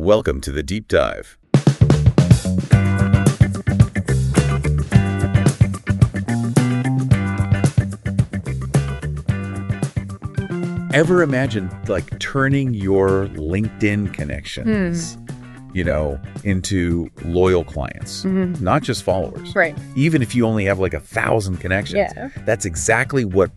Welcome to the Deep Dive. Ever imagine turning your LinkedIn connections, into loyal clients, not just followers. Right. Even if you only have 1,000 connections. Yeah. That's exactly what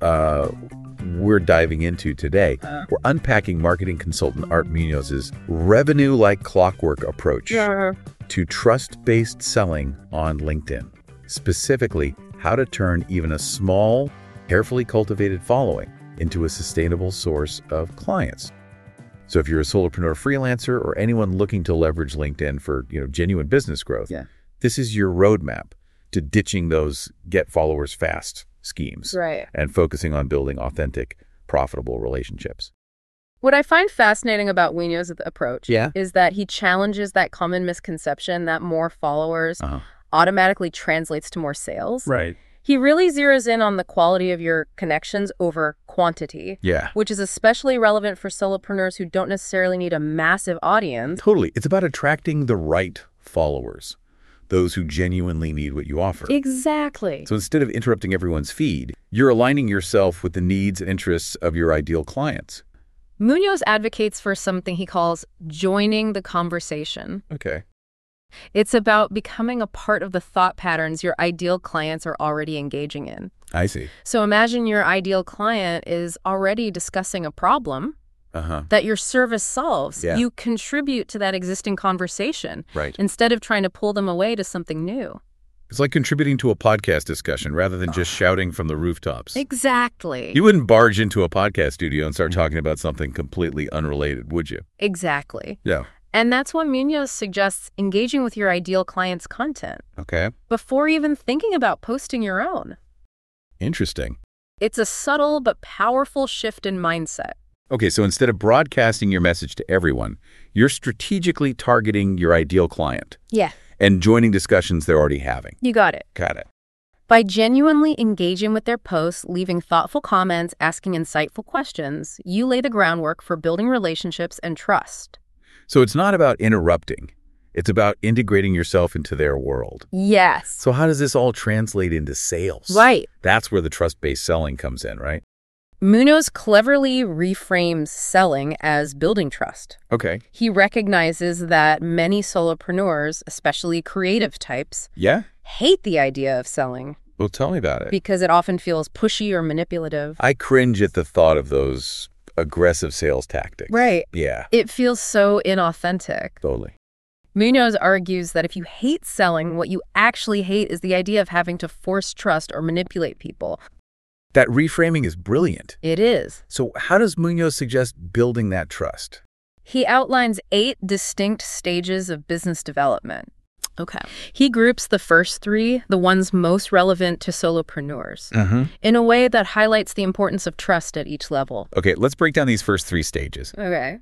we're diving into today. We're unpacking marketing consultant Art Munoz's revenue like clockwork approach to trust-based selling on LinkedIn. Specifically, how to turn even a small, carefully cultivated following into a sustainable source of clients. So if you're a solopreneur freelancer or anyone looking to leverage LinkedIn for, genuine business growth, this is your roadmap to ditching those get followers fast schemes and focusing on building authentic, profitable relationships. What I find fascinating about Munoz's approach is that he challenges that common misconception that more followers automatically translates to more sales. Right. He really zeroes in on the quality of your connections over quantity, which is especially relevant for solopreneurs who don't necessarily need a massive audience. Totally. It's about attracting the right followers, those who genuinely need what you offer. Exactly. So instead of interrupting everyone's feed, you're aligning yourself with the needs and interests of your ideal clients. Munoz advocates for something he calls joining the conversation. Okay. It's about becoming a part of the thought patterns your ideal clients are already engaging in. I see. So imagine your ideal client is already discussing a problem that your service solves. You contribute to that existing conversation instead of trying to pull them away to something new. It's like contributing to a podcast discussion rather than just shouting from the rooftops. Exactly. You wouldn't barge into a podcast studio and start talking about something completely unrelated, would you? Exactly. Yeah. And that's why Munoz suggests engaging with your ideal client's content. Okay. Before even thinking about posting your own. Interesting. It's a subtle but powerful shift in mindset. Okay, so instead of broadcasting your message to everyone, you're strategically targeting your ideal client. Yeah. And joining discussions they're already having. You got it. Got it. By genuinely engaging with their posts, leaving thoughtful comments, asking insightful questions, you lay the groundwork for building relationships and trust. So it's not about interrupting. It's about integrating yourself into their world. Yes. So how does this all translate into sales? Right. That's where the trust-based selling comes in, right? Munoz cleverly reframes selling as building trust. Okay. He recognizes that many solopreneurs, especially creative types, hate the idea of selling. Well, tell me about it. Because it often feels pushy or manipulative. I cringe at the thought of those aggressive sales tactics. Right. Yeah. It feels so inauthentic. Totally. Munoz argues that if you hate selling, what you actually hate is the idea of having to force trust or manipulate people. That reframing is brilliant. It is. So how does Munoz suggest building that trust? He outlines 8 distinct stages of business development. Okay. He groups the first 3, the ones most relevant to solopreneurs, in a way that highlights the importance of trust at each level. Okay, let's break down these first 3 stages. Okay.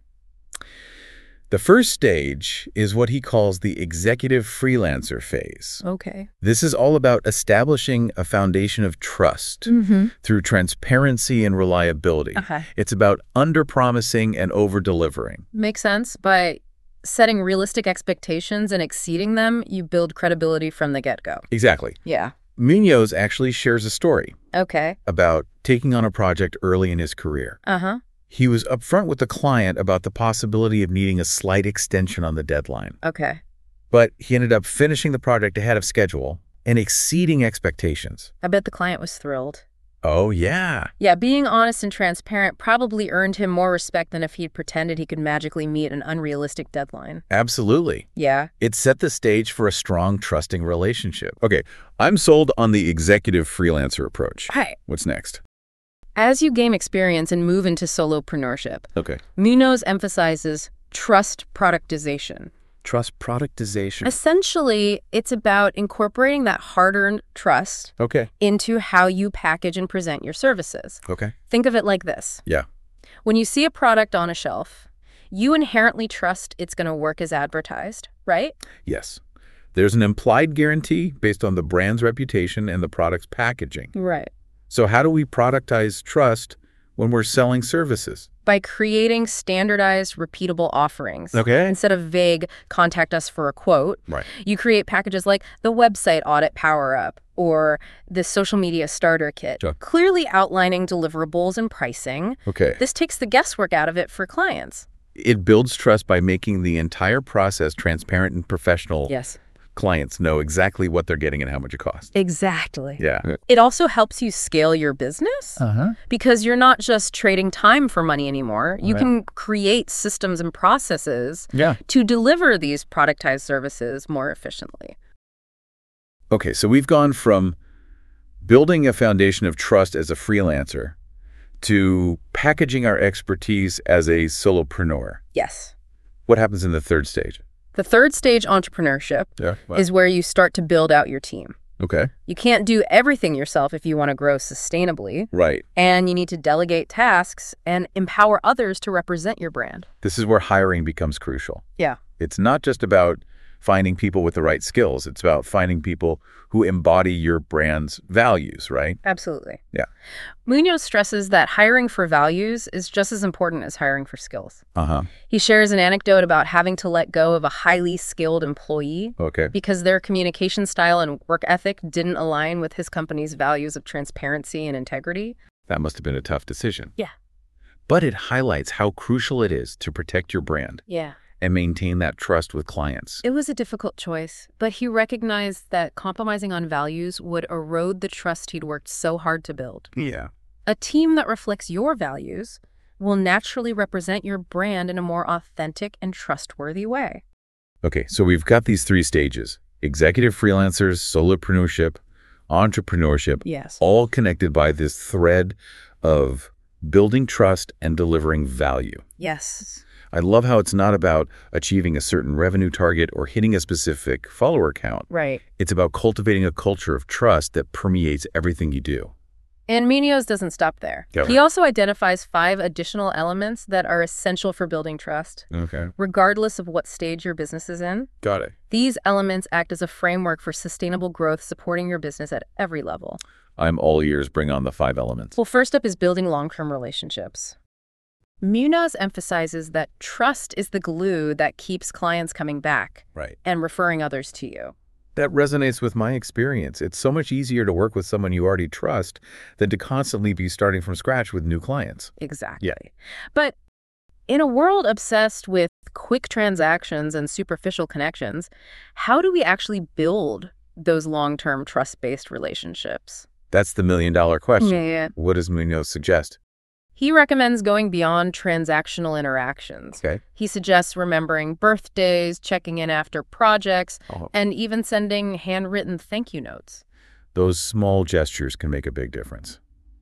The first stage is what he calls the executive freelancer phase. Okay. This is all about establishing a foundation of trust through transparency and reliability. It's about under-promising and over-delivering. Makes sense. By setting realistic expectations and exceeding them, you build credibility from the get-go. Exactly. Yeah. Munoz actually shares a story about taking on a project early in his career. He was upfront with the client about the possibility of needing a slight extension on the deadline. Okay. But he ended up finishing the project ahead of schedule and exceeding expectations. I bet the client was thrilled. Oh, yeah. Yeah, being honest and transparent probably earned him more respect than if he'd pretended he could magically meet an unrealistic deadline. Absolutely. Yeah. It set the stage for a strong, trusting relationship. Okay, I'm sold on the executive freelancer approach. Right. What's next? As you gain experience and move into solopreneurship, Munoz emphasizes trust productization. Trust productization. Essentially, it's about incorporating that hard-earned trust into how you package and present your services. Think of it like this. When you see a product on a shelf, you inherently trust it's going to work as advertised, right? Yes. There's an implied guarantee based on the brand's reputation and the product's packaging. Right. So how do we productize trust when we're selling services? By creating standardized, repeatable offerings. Okay. Instead of vague, contact us for a quote. Right. You create packages like the website audit power-up or the social media starter kit, Sure. clearly outlining deliverables and pricing. Okay. This takes the guesswork out of it for clients. It builds trust by making the entire process transparent and professional. Yes. Clients know exactly what they're getting and how much it costs. Exactly. Yeah. It also helps you scale your business because you're not just trading time for money anymore. You can create systems and processes to deliver these productized services more efficiently. Okay, so we've gone from building a foundation of trust as a freelancer to packaging our expertise as a solopreneur. Yes. What happens in the third stage? The third stage, entrepreneurship, is where you start to build out your team. Okay. You can't do everything yourself if you want to grow sustainably. Right. And you need to delegate tasks and empower others to represent your brand. This is where hiring becomes crucial. Yeah. It's not just about finding people with the right skills. It's about finding people who embody your brand's values, right? Absolutely. Yeah. Munoz stresses that hiring for values is just as important as hiring for skills. He shares an anecdote about having to let go of a highly skilled employee because their communication style and work ethic didn't align with his company's values of transparency and integrity. That must have been a tough decision. Yeah. But it highlights how crucial it is to protect your brand. Yeah. And maintain that trust with clients. It was a difficult choice, but he recognized that compromising on values would erode the trust he'd worked so hard to build. Yeah. A team that reflects your values will naturally represent your brand in a more authentic and trustworthy way. Okay, so we've got these three stages: executive freelancers, solopreneurship, entrepreneurship, all connected by this thread of building trust and delivering value. Yes. I love how it's not about achieving a certain revenue target or hitting a specific follower count. Right. It's about cultivating a culture of trust that permeates everything you do. And Munoz doesn't stop there. He also identifies 5 additional elements that are essential for building trust, regardless of what stage your business is in. Got it. These elements act as a framework for sustainable growth, supporting your business at every level. I'm all ears. Bring on the 5 elements. Well, first up is building long-term relationships. Munoz emphasizes that trust is the glue that keeps clients coming back and referring others to you. That resonates with my experience. It's so much easier to work with someone you already trust than to constantly be starting from scratch with new clients. Exactly. Yeah. But in a world obsessed with quick transactions and superficial connections, how do we actually build those long-term trust-based relationships? That's the million-dollar question. Yeah. What does Munoz suggest? He recommends going beyond transactional interactions. He suggests remembering birthdays, checking in after projects, and even sending handwritten thank you notes. Those small gestures can make a big difference.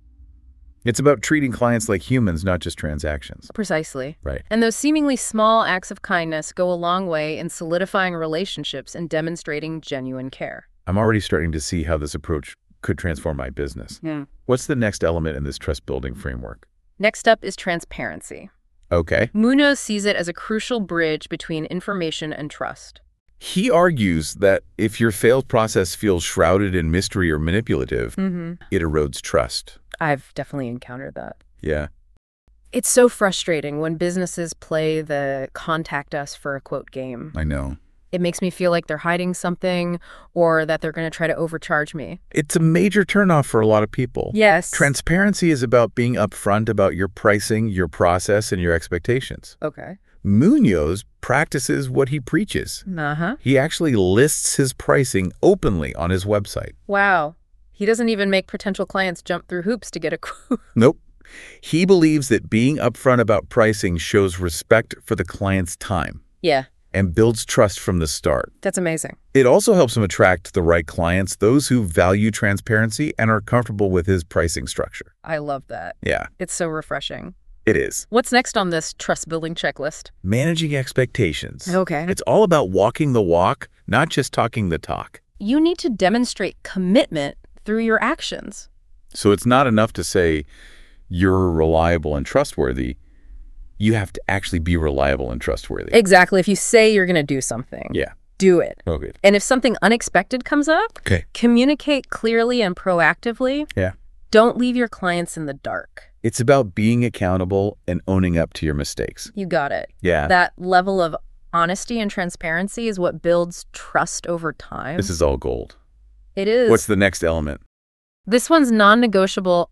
It's about treating clients like humans, not just transactions. Precisely. Right. And those seemingly small acts of kindness go a long way in solidifying relationships and demonstrating genuine care. I'm already starting to see how this approach could transform my business. Yeah. What's the next element in this trust-building framework? Next up is transparency. Okay. Munoz sees it as a crucial bridge between information and trust. He argues that if your sales process feels shrouded in mystery or manipulative, it erodes trust. I've definitely encountered that. Yeah. It's so frustrating when businesses play the contact us for a quote game. I know. It makes me feel like they're hiding something or that they're going to try to overcharge me. It's a major turnoff for a lot of people. Yes. Transparency is about being upfront about your pricing, your process, and your expectations. Okay. Munoz practices what he preaches. He actually lists his pricing openly on his website. Wow. He doesn't even make potential clients jump through hoops to get a quote. Nope. He believes that being upfront about pricing shows respect for the client's time. Yeah. And builds trust from the start. That's amazing. It also helps him attract the right clients, those who value transparency and are comfortable with his pricing structure. I love that. Yeah. It's so refreshing. It is. What's next on this trust-building checklist? Managing expectations. Okay. It's all about walking the walk, not just talking the talk. You need to demonstrate commitment through your actions. So it's not enough to say you're reliable and trustworthy. You have to actually be reliable and trustworthy. Exactly. If you say you're going to do something, do it. Okay. And if something unexpected comes up, communicate clearly and proactively. Yeah. Don't leave your clients in the dark. It's about being accountable and owning up to your mistakes. You got it. Yeah. That level of honesty and transparency is what builds trust over time. This is all gold. It is. What's the next element? This one's non-negotiable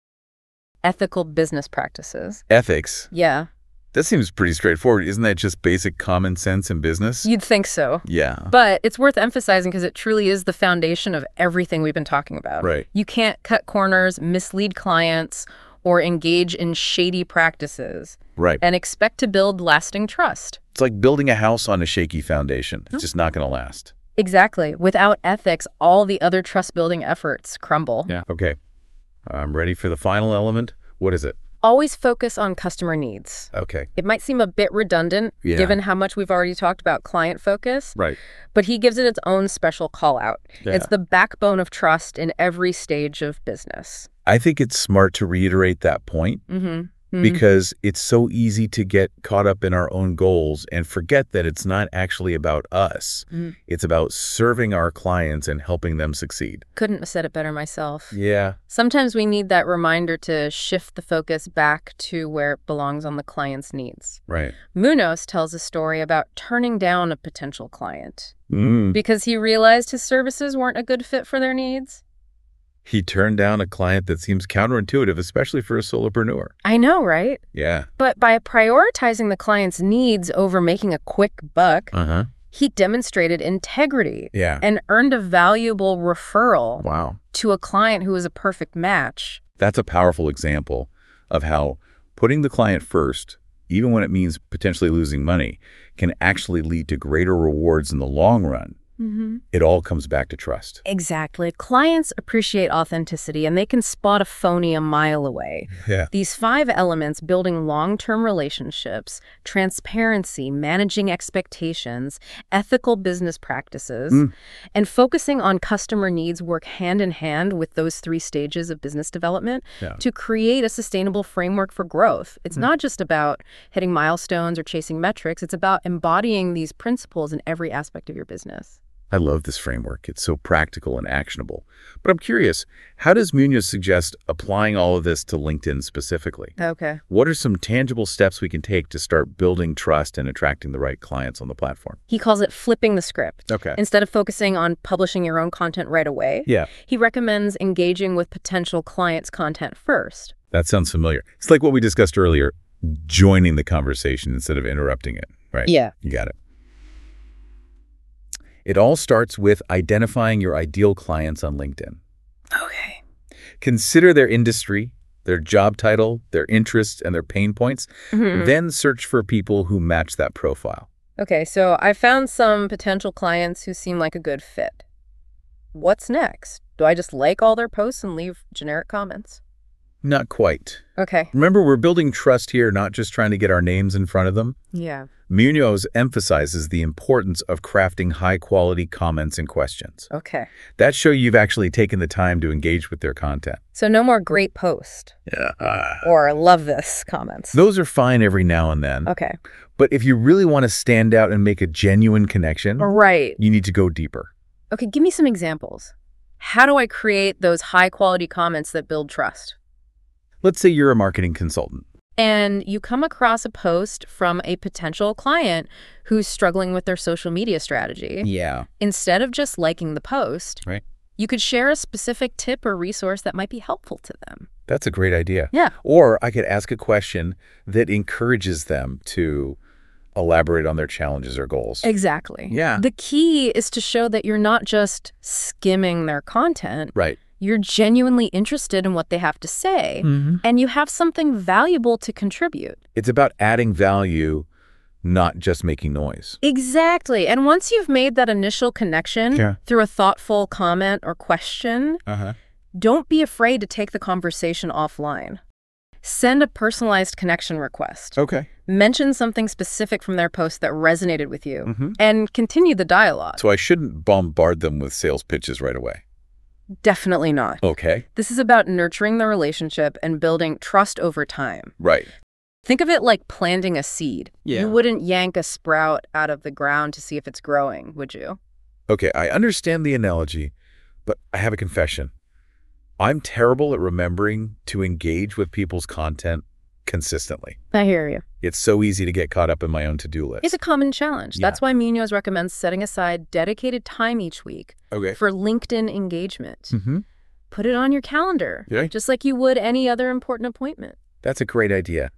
ethical business practices. Ethics? Yeah. That seems pretty straightforward. Isn't that just basic common sense in business? You'd think so. Yeah. But it's worth emphasizing because it truly is the foundation of everything we've been talking about. Right. You can't cut corners, mislead clients, or engage in shady practices. Right. And expect to build lasting trust. It's like building a house on a shaky foundation. It's just not going to last. Exactly. Without ethics, all the other trust-building efforts crumble. Yeah. Okay. I'm ready for the final element. What is it? Always focus on customer needs. Okay. It might seem a bit redundant, given how much we've already talked about client focus. Right. But he gives it its own special call-out. Yeah. It's the backbone of trust in every stage of business. I think it's smart to reiterate that point. Because it's so easy to get caught up in our own goals and forget that it's not actually about us. It's about serving our clients and helping them succeed. Couldn't have said it better myself. Yeah. Sometimes we need that reminder to shift the focus back to where it belongs on the client's needs. Right. Munoz tells a story about turning down a potential client because he realized his services weren't a good fit for their needs. He turned down a client that seems counterintuitive, especially for a solopreneur. I know, right? Yeah. But by prioritizing the client's needs over making a quick buck, he demonstrated integrity and earned a valuable referral to a client who was a perfect match. That's a powerful example of how putting the client first, even when it means potentially losing money, can actually lead to greater rewards in the long run. It all comes back to trust. Exactly. Clients appreciate authenticity, and they can spot a phony a mile away. Yeah. These 5 elements, building long-term relationships, transparency, managing expectations, ethical business practices, and focusing on customer needs, work hand in hand with those 3 stages of business development to create a sustainable framework for growth. It's not just about hitting milestones or chasing metrics. It's about embodying these principles in every aspect of your business. I love this framework. It's so practical and actionable. But I'm curious, how does Munoz suggest applying all of this to LinkedIn specifically? Okay. What are some tangible steps we can take to start building trust and attracting the right clients on the platform? He calls it flipping the script. Okay. Instead of focusing on publishing your own content right away, he recommends engaging with potential clients' content first. That sounds familiar. It's like what we discussed earlier, joining the conversation instead of interrupting it, right? Yeah. You got it. It all starts with identifying your ideal clients on LinkedIn. Okay. Consider their industry, their job title, their interests, and their pain points. Then search for people who match that profile. Okay, so I found some potential clients who seem like a good fit. What's next? Do I just like all their posts and leave generic comments? Not quite. Okay. Remember, we're building trust here, not just trying to get our names in front of them. Yeah. Munoz emphasizes the importance of crafting high-quality comments and questions. Okay. That show you've actually taken the time to engage with their content. So no more great post. Or love this comments. Those are fine every now and then. Okay. But if you really want to stand out and make a genuine connection, you need to go deeper. Okay, give me some examples. How do I create those high-quality comments that build trust? Let's say you're a marketing consultant. And you come across a post from a potential client who's struggling with their social media strategy. Yeah. Instead of just liking the post, you could share a specific tip or resource that might be helpful to them. That's a great idea. Yeah. Or I could ask a question that encourages them to elaborate on their challenges or goals. Exactly. Yeah. The key is to show that you're not just skimming their content. Right. You're genuinely interested in what they have to say, and you have something valuable to contribute. It's about adding value, not just making noise. Exactly. And once you've made that initial connection through a thoughtful comment or question, don't be afraid to take the conversation offline. Send a personalized connection request. Okay. Mention something specific from their post that resonated with you, and continue the dialogue. So I shouldn't bombard them with sales pitches right away. Definitely not. Okay. This is about nurturing the relationship and building trust over time. Right. Think of it like planting a seed. Yeah. You wouldn't yank a sprout out of the ground to see if it's growing, would you? Okay, I understand the analogy, but I have a confession. I'm terrible at remembering to engage with people's content consistently. I hear you. It's so easy to get caught up in my own to-do list. It's a common challenge. Yeah. That's why Munoz recommends setting aside dedicated time each week for LinkedIn engagement. Put it on your calendar, just like you would any other important appointment. That's a great idea.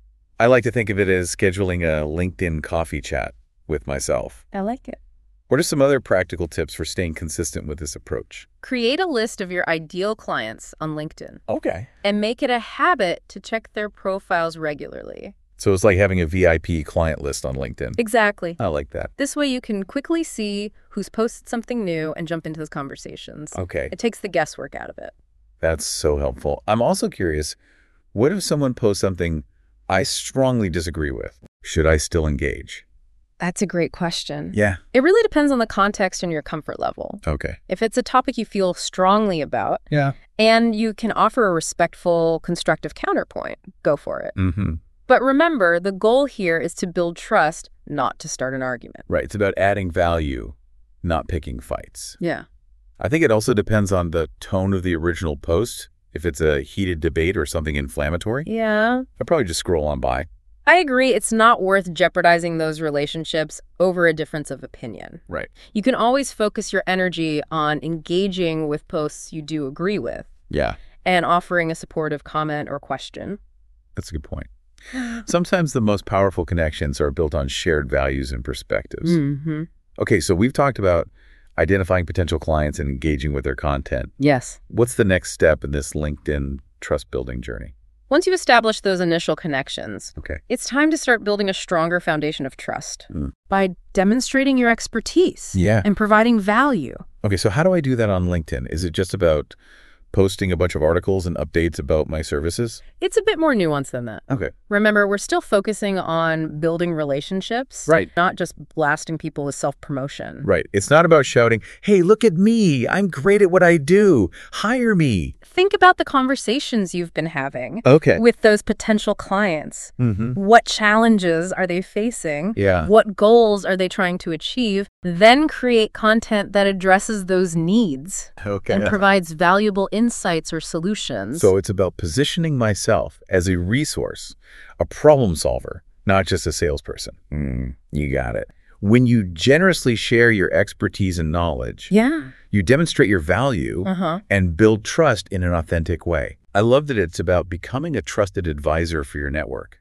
I like to think of it as scheduling a LinkedIn coffee chat with myself. I like it. What are some other practical tips for staying consistent with this approach? Create a list of your ideal clients on LinkedIn. Okay. And make it a habit to check their profiles regularly. So it's like having a VIP client list on LinkedIn. Exactly. I like that. This way you can quickly see who's posted something new and jump into those conversations. Okay. It takes the guesswork out of it. That's so helpful. I'm also curious, what if someone posts something I strongly disagree with? Should I still engage? That's a great question. Yeah. It really depends on the context and your comfort level. Okay. If it's a topic you feel strongly about, and you can offer a respectful, constructive counterpoint, go for it. But remember, the goal here is to build trust, not to start an argument. Right. It's about adding value, not picking fights. Yeah. I think it also depends on the tone of the original post. If it's a heated debate or something inflammatory, I'd probably just scroll on by. I agree. It's not worth jeopardizing those relationships over a difference of opinion. Right. You can always focus your energy on engaging with posts you do agree with. Yeah. And offering a supportive comment or question. That's a good point. Sometimes the most powerful connections are built on shared values and perspectives. Okay, so we've talked about identifying potential clients and engaging with their content. Yes. What's the next step in this LinkedIn trust building journey? Once you establish those initial connections, it's time to start building a stronger foundation of trust by demonstrating your expertise and providing value. Okay, so how do I do that on LinkedIn? Is it just about posting a bunch of articles and updates about my services? It's a bit more nuanced than that. Okay. Remember, we're still focusing on building relationships, not just blasting people with self-promotion. Right. It's not about shouting, hey, look at me. I'm great at what I do. Hire me. Think about the conversations you've been having with those potential clients. What challenges are they facing? What goals are they trying to achieve? Then create content that addresses those needs and provides valuable insights or solutions. So it's about positioning myself as a resource, a problem solver, not just a salesperson. You got it. When you generously share your expertise and knowledge, you demonstrate your value and build trust in an authentic way. I love that it's about becoming a trusted advisor for your network.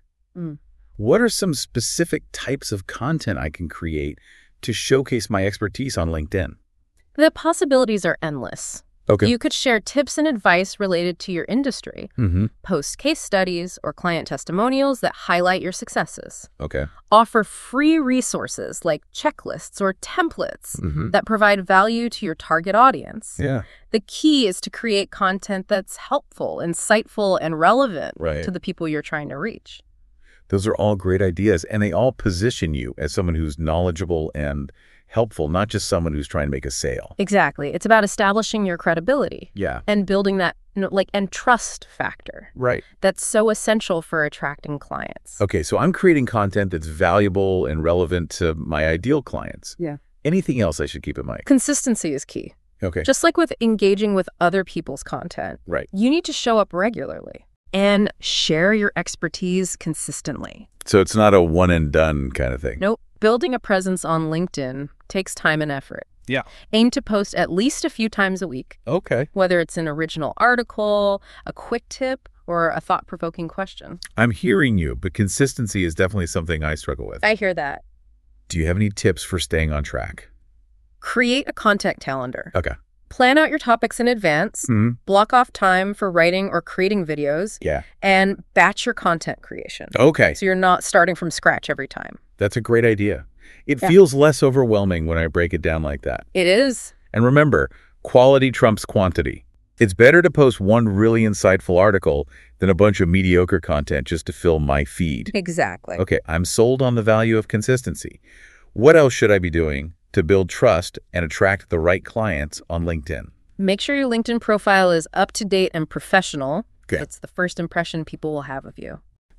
What are some specific types of content I can create to showcase my expertise on LinkedIn? The possibilities are endless. You could share tips and advice related to your industry, post case studies or client testimonials that highlight your successes. Offer free resources like checklists or templates that provide value to your target audience. The key is to create content that's helpful, insightful, and relevant to the people you're trying to reach. Those are all great ideas, and they all position you as someone who's knowledgeable and helpful, not just someone who's trying to make a sale. Exactly. It's about establishing your credibility. And building that, and trust factor. That's so essential for attracting clients. Okay, so I'm creating content that's valuable and relevant to my ideal clients. Anything else I should keep in mind? Consistency is key. Just like with engaging with other people's content. You need to show up regularly and share your expertise consistently. So it's not a one and done kind of thing. Nope. Building a presence on LinkedIn takes time and effort. Aim to post at least a few times a week. Whether it's an original article, a quick tip, or a thought-provoking question. I'm hearing you, but consistency is definitely something I struggle with. I hear that. Do you have any tips for staying on track? Create a content calendar. Plan out your topics in advance, block off time for writing or creating videos, and batch your content creation. So you're not starting from scratch every time. That's a great idea. It feels less overwhelming when I break it down like that. It is. And remember, quality trumps quantity. It's better to post one really insightful article than a bunch of mediocre content just to fill my feed. Exactly. Okay, I'm sold on the value of consistency. What else should I be doing to build trust and attract the right clients on LinkedIn? Make sure your LinkedIn profile is up to date and professional. It's the first impression people will have of you.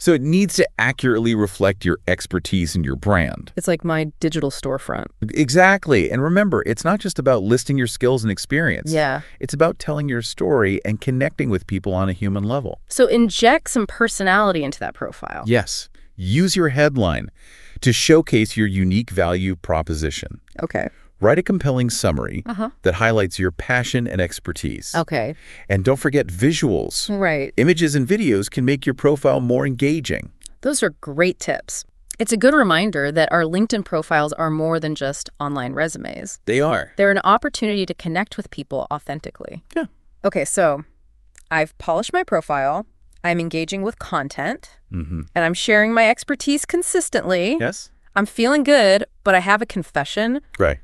So it needs to accurately reflect your expertise and your brand. It's like my digital storefront. Exactly. And remember, it's not just about listing your skills and experience. Yeah. It's about telling your story and connecting with people on a human level. So inject some personality into that profile. Yes. Use your headline to showcase your unique value proposition. Okay. Write a compelling summary that highlights your passion and expertise. Okay. And don't forget visuals. Right. Images and videos can make your profile more engaging. Those are great tips. It's a good reminder that our LinkedIn profiles are more than just online resumes. They are. They're an opportunity to connect with people authentically. Yeah. Okay, so I've polished my profile. I'm engaging with content. And I'm sharing my expertise consistently. Yes. I'm feeling good, but I have a confession. Right.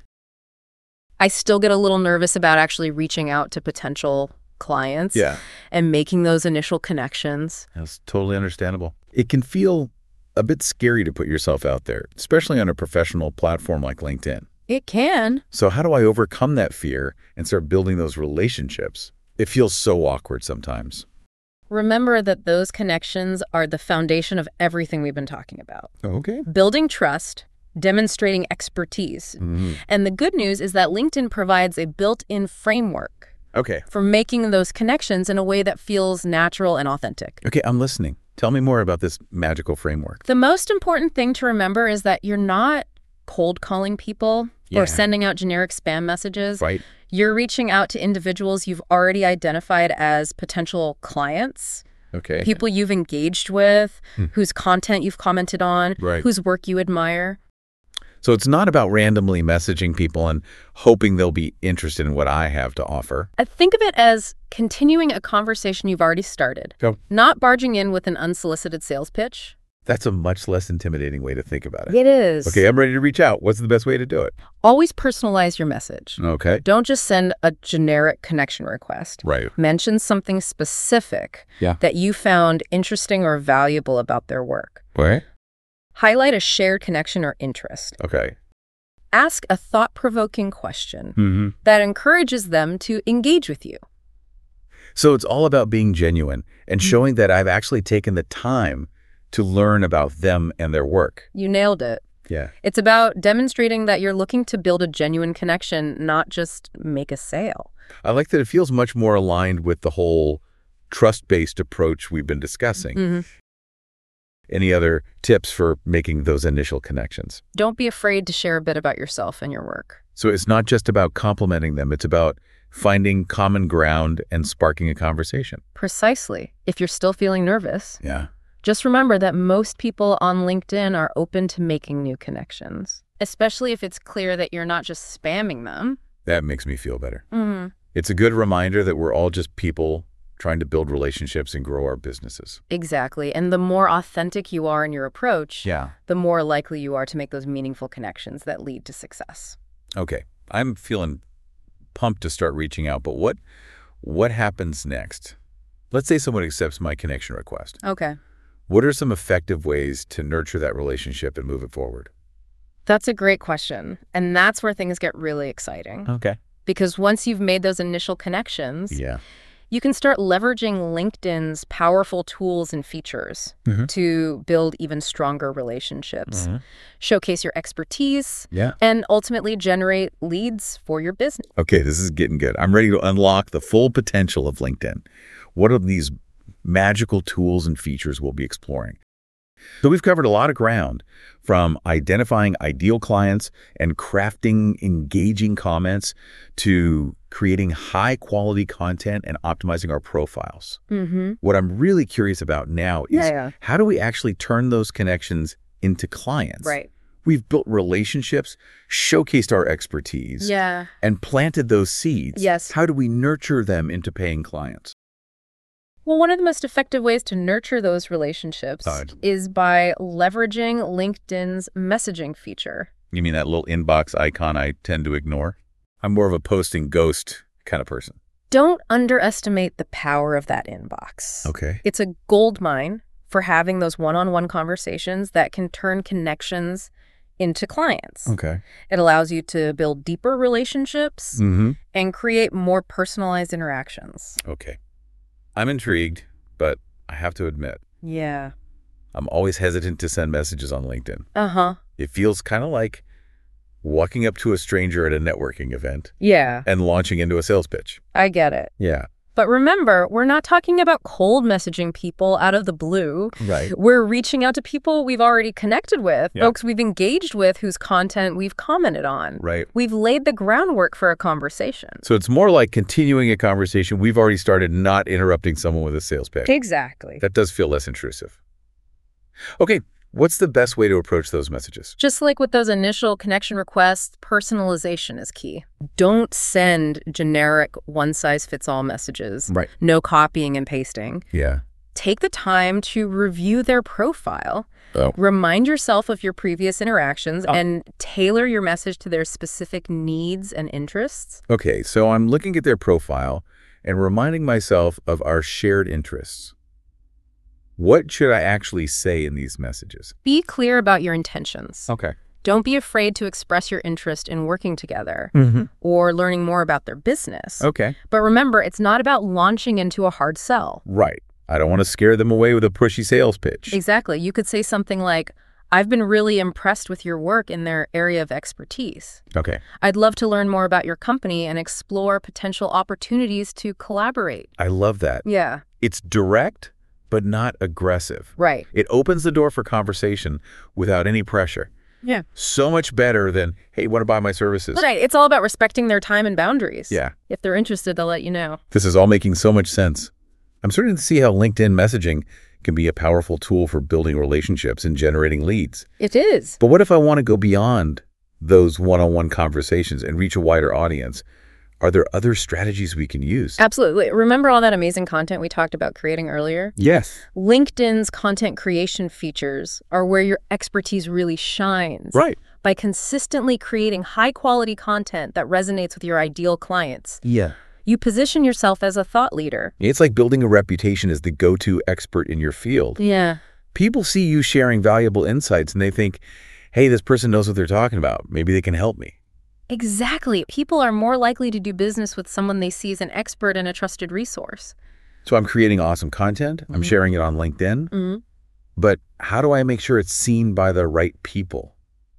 I still get a little nervous about actually reaching out to potential clients and making those initial connections. That's totally understandable. It can feel a bit scary to put yourself out there, especially on a professional platform like LinkedIn. It can. So how do I overcome that fear and start building those relationships? It feels so awkward sometimes. Remember that those connections are the foundation of everything we've been talking about. Okay. Building trust, demonstrating expertise. And the good news is that LinkedIn provides a built-in framework for making those connections in a way that feels natural and authentic. Okay, I'm listening. Tell me more about this magical framework. The most important thing to remember is that you're not cold calling people or sending out generic spam messages. Right. You're reaching out to individuals you've already identified as potential clients. Okay. People you've engaged with, whose content you've commented on, whose work you admire. So it's not about randomly messaging people and hoping they'll be interested in what I have to offer. I think of it as continuing a conversation you've already started, not barging in with an unsolicited sales pitch. That's a much less intimidating way to think about it. It is. Okay, I'm ready to reach out. What's the best way to do it? Always personalize your message. Okay. Don't just send a generic connection request. Right. Mention something specific that you found interesting or valuable about their work. Right. Highlight a shared connection or interest. Okay. Ask a thought-provoking question that encourages them to engage with you. So it's all about being genuine and showing that I've actually taken the time to learn about them and their work. You nailed it. Yeah. It's about demonstrating that you're looking to build a genuine connection, not just make a sale. I like that it feels much more aligned with the whole trust-based approach we've been discussing. Any other tips for making those initial connections? Don't be afraid to share a bit about yourself and your work. So it's not just about complimenting them. It's about finding common ground and sparking a conversation. Precisely. If you're still feeling nervous, just remember that most people on LinkedIn are open to making new connections, especially if it's clear that you're not just spamming them. That makes me feel better. It's a good reminder that we're all just people trying to build relationships and grow our businesses. Exactly. And the more authentic you are in your approach, the more likely you are to make those meaningful connections that lead to success. Okay. I'm feeling pumped to start reaching out, but what happens next? Let's say someone accepts my connection request. Okay. What are some effective ways to nurture that relationship and move it forward? That's a great question. And that's where things get really exciting. Okay. Because once you've made those initial connections, you can start leveraging LinkedIn's powerful tools and features to build even stronger relationships, showcase your expertise, and ultimately generate leads for your business. Okay, this is getting good. I'm ready to unlock the full potential of LinkedIn. What are these magical tools and features we'll be exploring? So we've covered a lot of ground, from identifying ideal clients and crafting engaging comments to creating high-quality content and optimizing our profiles. What I'm really curious about now is how do we actually turn those connections into clients? Right. We've built relationships, showcased our expertise, and planted those seeds. Yes. How do we nurture them into paying clients? Well, one of the most effective ways to nurture those relationships is by leveraging LinkedIn's messaging feature. You mean that little inbox icon I tend to ignore? I'm more of a posting ghost kind of person. Don't underestimate the power of that inbox. Okay. It's a goldmine for having those one-on-one conversations that can turn connections into clients. Okay. It allows you to build deeper relationships and create more personalized interactions. Okay. I'm intrigued, but I have to admit, I'm always hesitant to send messages on LinkedIn. Uh-huh. It feels kind of like walking up to a stranger at a networking event. Yeah. And launching into a sales pitch. I get it. Yeah. But remember, we're not talking about cold messaging people out of the blue. Right. We're reaching out to people we've already connected with, folks we've engaged with whose content we've commented on. Right. We've laid the groundwork for a conversation. So it's more like continuing a conversation we've already started, not interrupting someone with a sales pitch. Exactly. That does feel less intrusive. Okay. What's the best way to approach those messages? Just like with those initial connection requests, personalization is key. Don't send generic one-size-fits-all messages. Right. No copying and pasting. Yeah. Take the time to review their profile. Oh. Remind yourself of your previous interactions and tailor your message to their specific needs and interests. Okay, so I'm looking at their profile and reminding myself of our shared interests. What should I actually say in these messages? Be clear about your intentions. Okay. Don't be afraid to express your interest in working together or learning more about their business. Okay. But remember, it's not about launching into a hard sell. Right. I don't want to scare them away with a pushy sales pitch. Exactly. You could say something like, I've been really impressed with your work in their area of expertise. Okay. I'd love to learn more about your company and explore potential opportunities to collaborate. I love that. Yeah. It's direct, but not aggressive. Right. It opens the door for conversation without any pressure. Yeah. So much better than, hey, want to buy my services? Right. It's all about respecting their time and boundaries. Yeah. If they're interested, they'll let you know. This is all making so much sense. I'm starting to see how LinkedIn messaging can be a powerful tool for building relationships and generating leads. It is. But what if I want to go beyond those one-on-one conversations and reach a wider audience? Are there other strategies we can use? Absolutely. Remember all that amazing content we talked about creating earlier? Yes. LinkedIn's content creation features are where your expertise really shines. Right. By consistently creating high-quality content that resonates with your ideal clients. Yeah. You position yourself as a thought leader. It's like building a reputation as the go-to expert in your field. Yeah. People see you sharing valuable insights and they think, hey, this person knows what they're talking about. Maybe they can help me. Exactly. People are more likely to do business with someone they see as an expert and a trusted resource. So I'm creating awesome content. I'm sharing it on LinkedIn. But how do I make sure it's seen by the right people?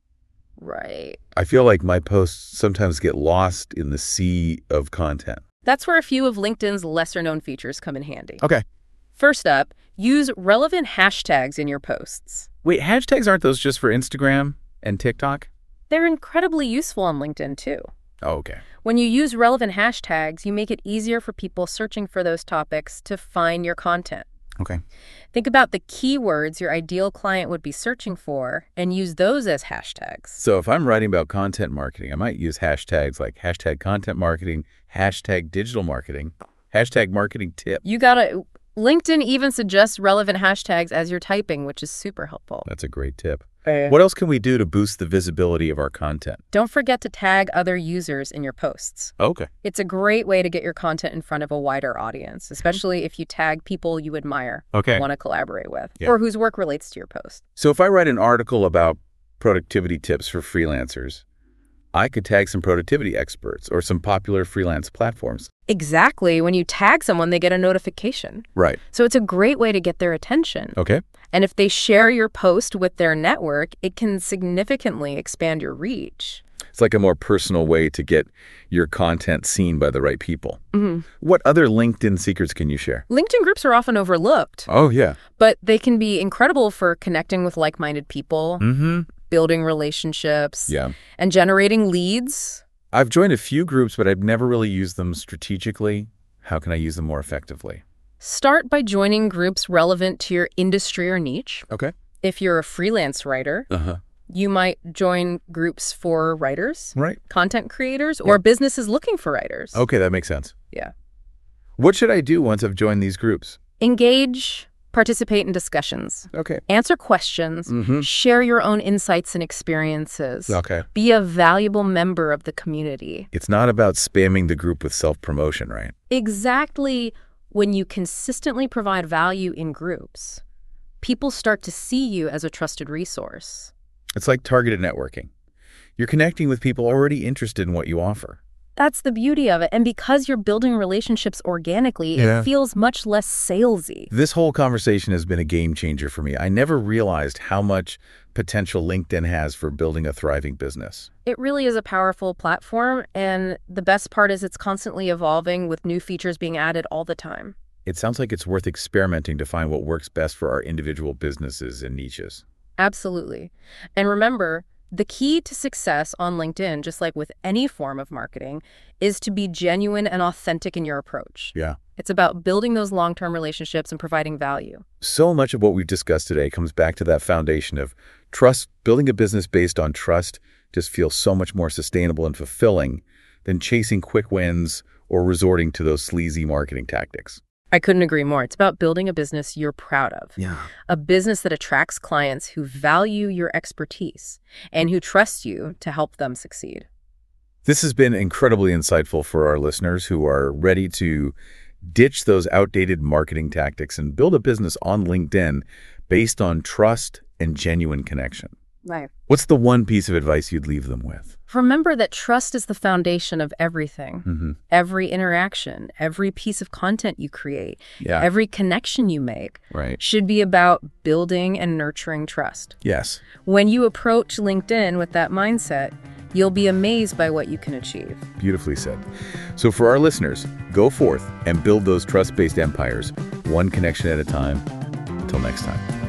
Right. I feel like my posts sometimes get lost in the sea of content. That's where a few of LinkedIn's lesser-known features come in handy. Okay. First up, use relevant hashtags in your posts. Wait, hashtags aren't those just for Instagram and TikTok? They're incredibly useful on LinkedIn, too. Oh, okay. When you use relevant hashtags, you make it easier for people searching for those topics to find your content. Okay. Think about the keywords your ideal client would be searching for and use those as hashtags. So if I'm writing about content marketing, I might use hashtags like hashtag content marketing, hashtag digital marketing, hashtag marketing tip. You got to... LinkedIn even suggests relevant hashtags as you're typing, which is super helpful. That's a great tip. What else can we do to boost the visibility of our content? Don't forget to tag other users in your posts. Okay. It's a great way to get your content in front of a wider audience, especially if you tag people you admire, want to collaborate with, or whose work relates to your post. So if I write an article about productivity tips for freelancers, I could tag some productivity experts or some popular freelance platforms. Exactly. When you tag someone, they get a notification. Right. So it's a great way to get their attention. Okay. And if they share your post with their network, it can significantly expand your reach. It's like a more personal way to get your content seen by the right people. What other LinkedIn secrets can you share? LinkedIn groups are often overlooked. Oh, yeah. But they can be incredible for connecting with like-minded people, building relationships, and generating leads. I've joined a few groups, but I've never really used them strategically. How can I use them more effectively? Start by joining groups relevant to your industry or niche. Okay. If you're a freelance writer, you might join groups for writers, content creators, or businesses looking for writers. Okay, that makes sense. Yeah. What should I do once I've joined these groups? Engage, participate in discussions. Okay. Answer questions, share your own insights and experiences. Okay. Be a valuable member of the community. It's not about spamming the group with self-promotion, right? Exactly. When you consistently provide value in groups, people start to see you as a trusted resource. It's like targeted networking. You're connecting with people already interested in what you offer. That's the beauty of it. And because you're building relationships organically, it feels much less salesy. This whole conversation has been a game changer for me. I never realized how much potential LinkedIn has for building a thriving business. It really is a powerful platform, and the best part is it's constantly evolving with new features being added all the time. It sounds like it's worth experimenting to find what works best for our individual businesses and niches. Absolutely. And remember, the key to success on LinkedIn, just like with any form of marketing, is to be genuine and authentic in your approach. Yeah. It's about building those long-term relationships and providing value. So much of what we've discussed today comes back to that foundation of trust. Building a business based on trust just feels so much more sustainable and fulfilling than chasing quick wins or resorting to those sleazy marketing tactics. I couldn't agree more. It's about building a business you're proud of. Yeah. A business that attracts clients who value your expertise and who trust you to help them succeed. This has been incredibly insightful for our listeners who are ready to ditch those outdated marketing tactics and build a business on LinkedIn based on trust and genuine connection. Right. What's the one piece of advice you'd leave them with? Remember that trust is the foundation of everything. Mm-hmm. Every interaction, every piece of content you create, every connection you make should be about building and nurturing trust. Yes. When you approach LinkedIn with that mindset, you'll be amazed by what you can achieve. Beautifully said. So for our listeners, go forth and build those trust-based empires, one connection at a time. Until next time.